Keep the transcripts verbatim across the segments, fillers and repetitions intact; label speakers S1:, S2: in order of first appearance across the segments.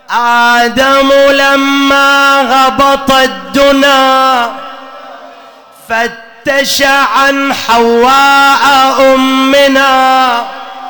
S1: آدم لما غبط الدنا فتش عن حواء أمنا،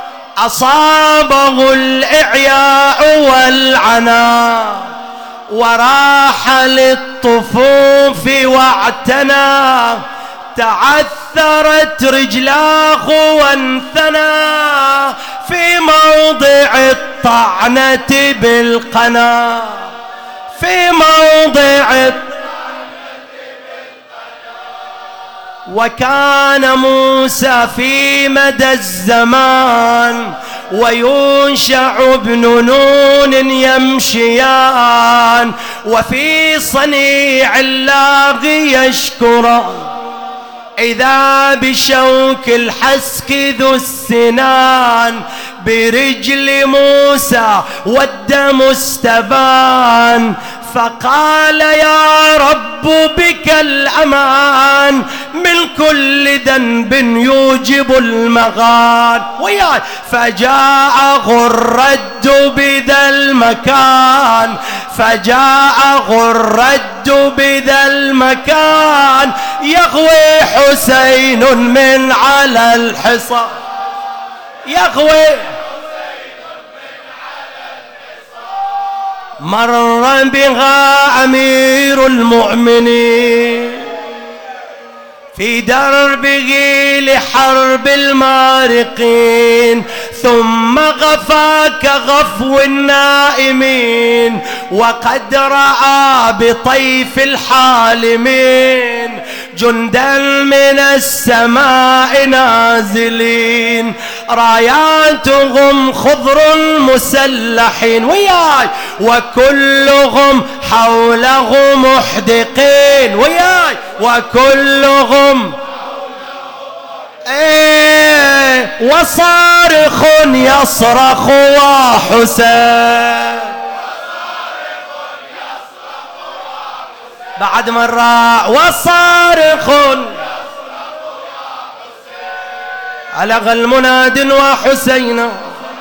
S1: أصابه الإعياء والعنا، وراح للطفوف واعتنى، تعثرت رجلاه وانثنى في موضع الطعنة بالقنا، في موضع الطعنة. وكان موسى في مدى الزمان ويوشع بن نون يمشيان، وفي صنيع الله يشكران، إذا بشوك الحسك ذو السنان برجل موسى والدم استبان، فقال يا رب بك الأمان من كل ذنب يوجب المغان، وياي فجاءه الرد بذا المكان، فجاءه الرد بذا المكان، يغوي حسين من على الحصى، يغوي مر بها أمير المؤمنين في دربه لحرب المارقين، ثم غفا كغفو النائمين، وقد رأى بطيف الحالمين جندا من السماء نازلين، راياتهم خضر مسلحين، وياي وكلهم حوله محدقين، وياي وكلهم ايه وصارخ يصرخ وحسين، بعد مرة وصارخ ألغى المناد وحسين،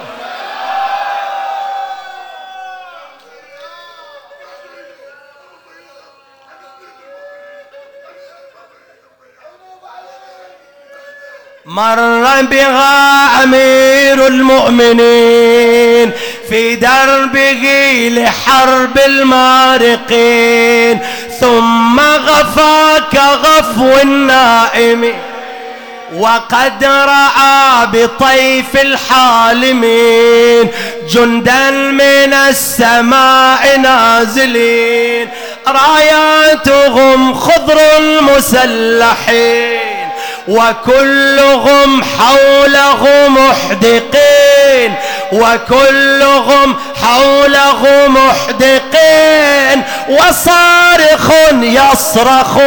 S1: مر بها أمير المؤمنين في دربه لحرب المارقين، ثم غفا كغفو النائم، وقد رأى بطيف الحالمين جندا من السماء نازلين، راياتهم خضر مسلحين، وكلهم حوله محدقين، وكلهم حوله محدقين، وصارخ يصرخ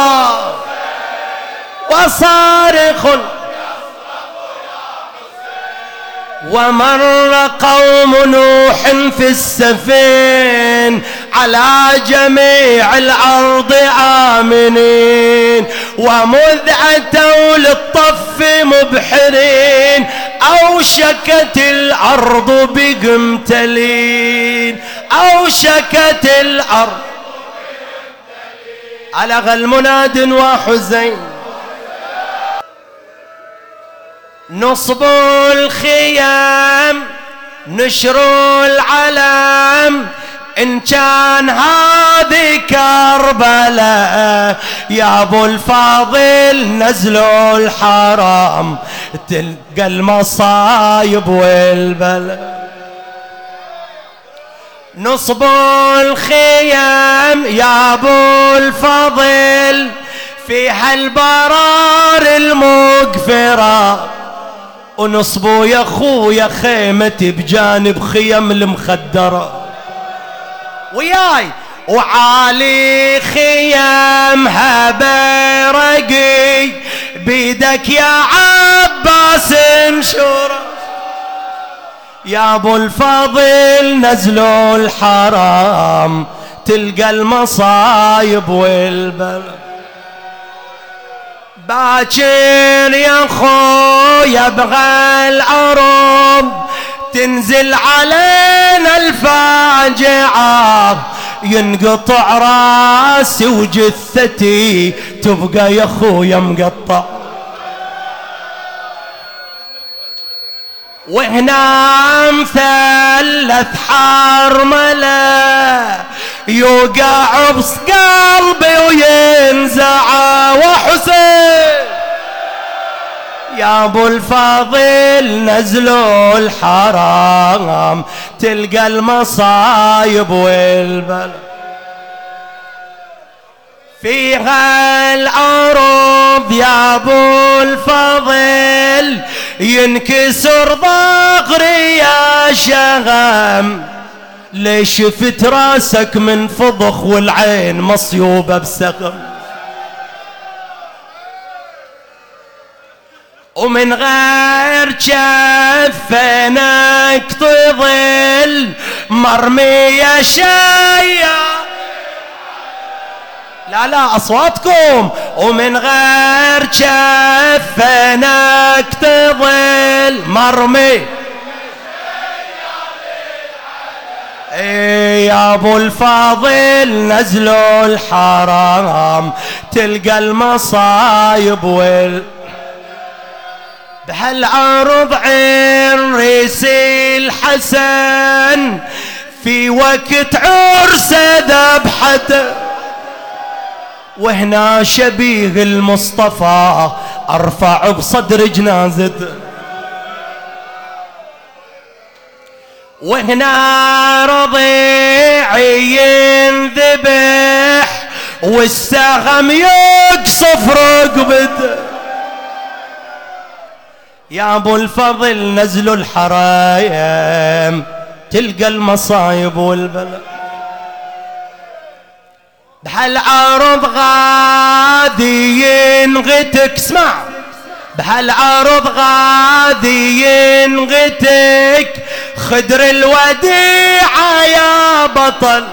S1: وصارخ. ومر قوم نوح في السفين على جميع الأرض آمنين، ومذ أتوا للطف مبحرين أوشكت الأرض بقمتلين، أوشكت الأرض. ألغى المناد وحزين، نصب الخيام نشروا العلم، إن كان هذه كربلاء يا أبو الفاضل نزلوا الحرام، تلقى المصايب والبلاء. نصب الخيام يا أبو الفضل في هالبرار المقفرة، ونصبوا يا خويا خيمتي بجانب خيم المخدرة، وياي وعالي خيامها برقي بيدك يا عباس انشره، يا ابو الفضل نزلوا الحرام تلقى المصايب والبلاء. باكر يا خويا ابغى العرب تنزل علينا الفاجعة، ينقطع راسي وجثتي تبقى يا خويا مقطع. وهنا مثلث حرملة يوقع بص قلبي وينزع. وحسين يا ابو الفضل نزلوا الحرام تلقى المصايب والبلا فيها العروض يا ابو الفضل ينكسر ظهري يا شغم. ليش شفت راسك من فضخ والعين مصيوبة بسقم. ومن غير جفنك تظل مرمية شاية. لا لا أصواتكم. ومن غير جفنك تظل مرمي. اي يا ابو الفاضل نزلوا الحرام تلقى المصايب وال بهالعرض عريس الحسن في وقت عرسه ذبحته. وهنا شبيه المصطفى ارفع بصدر جنازته. وهنا رضيعي ينذبح والسهم يقصف رقبته. يا ابو الفضل نزلوا الحرايم تلقى المصايب والبلاء. بهالعرض غادي ينغتك. اسمع بهالعرض غادي ينغتك خدر الوديعة يا بطل.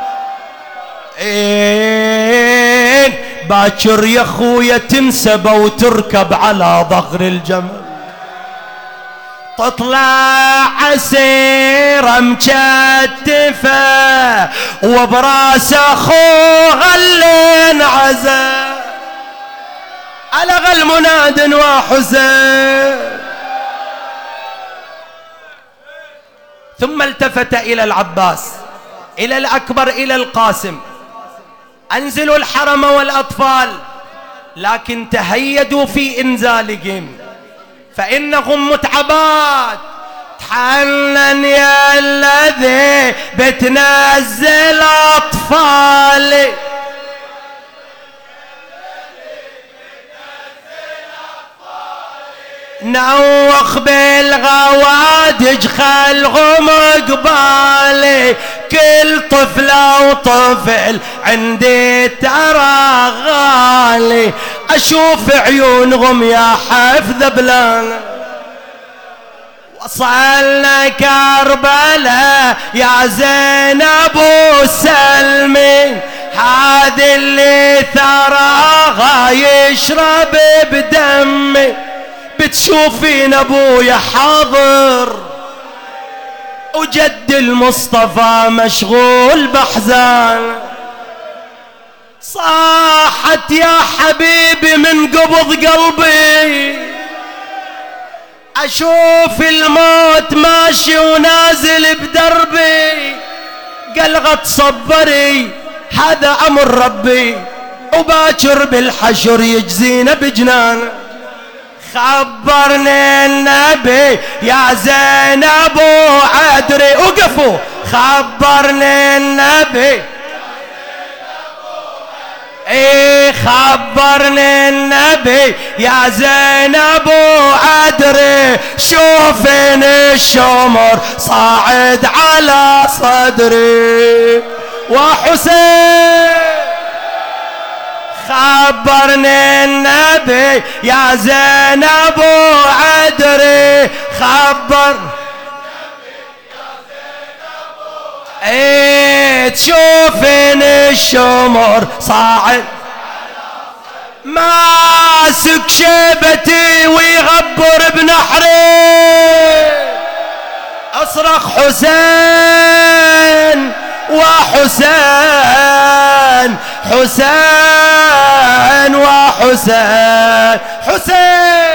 S1: إيه باكر يا خويا تنسب وتركب على ظهر الجمل. تطلع عسيرة مكتفة وبراس اخوها اللي انعزى. ألغى المناد وحسين. ثم التفت إلى العباس إلى الأكبر إلى القاسم. أنزلوا الحرم والأطفال لكن تهيدوا في إنزالهم فإنهم متعبات. تحنن يا الذي بتنزل أطفالي. نوخ بالغوادج خلهم قبالي. كل طفلة وطفل عندي ترى غالي. أشوف عيونهم يا حفظ بلان. وصلنا كربلاء يا زينب وسلمي. هذه اللي ثراها يشرب بدمي. بتشوفين ابويا حاضر وجد المصطفى مشغول بحزان. صاحت يا حبيبي من قبض قلبي. اشوف الموت ماشي ونازل بدربي. قلغت صبري هذا امر ربي وباكر بالحشر يجزينا بجنان. خبرني النبي يا زينب وعدري. وقفوا. خبرني النبي ايه خبرني النبي يا زينب وعدري. شوفين الشمر صاعد على صدري. وحسين خبرني النبي يا زينب وعدري. خبر ايه تشوفين الشمر صاعد ماسك شيبتي ويغبر بنحري. أصرخ حسين وحسين، حسين وحسين، حسين